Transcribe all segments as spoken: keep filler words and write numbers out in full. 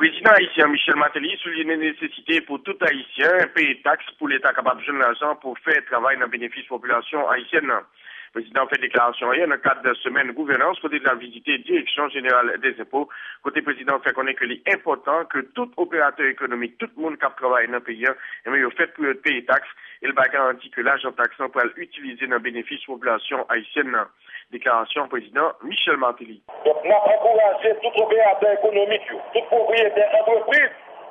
Président haïtien Michel Martelly souligne la nécessité pour tout haïtien payer taxes pour l'État capable de donner l'argent pour faire travail dans le bénéfice de la population haïtienne. Le président fait déclaration hier dans le cadre de la semaine gouvernance, côté de la visiter Direction générale des impôts. Côté président fait connaître que c'est important que tout opérateur économique, tout le monde qui travaille dans le pays, et bien, fait pour payer taxes. Et le garantit que l'argent taxant pourra l'utiliser dans le bénéfice de la population haïtienne. Déclaration président Michel Martelly. Donc, nous encourageons tout opérateur économique, tout propriétaire d'entreprise,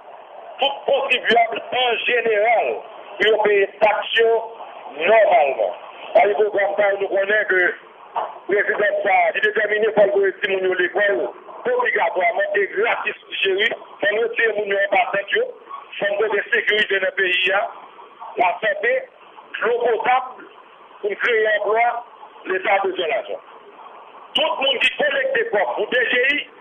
tout contribuable en général, pour payer taxes normalement. À niveau comme ça, nous connaissons que le président a déterminé pour le Timounio l'école obligatoirement et gratis, chérie, sans nous tirer mon en partant, sans de sécurité dans le pays, la santé, l'eau potable, pour créer un emploi, l'État de l'argent. Tout le monde qui collecte des propres pour D G I,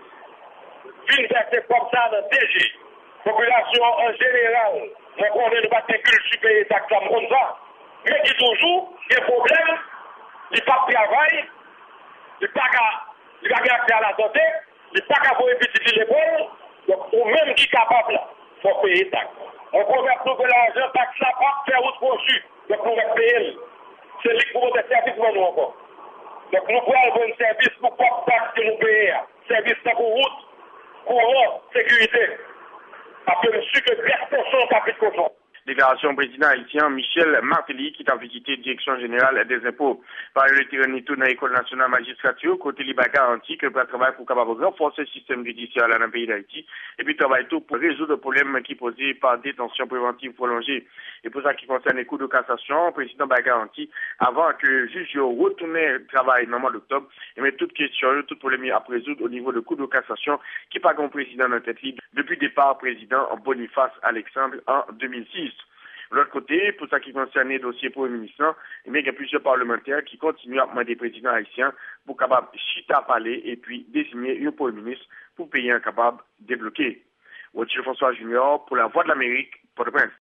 vient verser comme ça dans D G I. Population en général, on connaît pas de culture payer taxes comme ça. Mais qui toujours, il y a un problème, il n'y a pas de travail, il n'y a pas accès à la santé, il n'y a pas qu'à voir petit l'épaule, donc ou même qui est capable, il faut payer taxes. On convertit que l'argent, taxe là, pas faire autre conçu, donc on va payer. C'est lui pour des services nous encore. Donc nous pouvons avoir un service pour quoi taxe que nous payons, service pour route, courant, sécurité. Parce que je suis que dix pour cent capite confiance. Déclaration président haïtien Michel Martelly qui a visité la Direction générale des impôts. Par le tyrannie tout dans l'école nationale magistrature, côté libre garanti que le travail pour capable renforcer le système judiciaire dans le pays d'Haïti et puis travail tout pour résoudre le problème qui est posé par détention préventive prolongée. Et pour ça qui concerne les cours de cassation, le président a garanti avant que le juge retourne au travail dans le mois d'octobre et met toute question, tout problème à résoudre au niveau de cours de cassation qui n'est pas comme président dans tête libre depuis le départ président Boniface Alexandre en deux mille six. De l'autre côté, pour ça qui concerne les dossiers pour le ministre, il y a plusieurs parlementaires qui continuent à demander au président haïtien pour capable chita parler et puis désigner un premier ministre pour payer un capable débloquer. François Junior pour la Voix de l'Amérique, Port-au-Prince.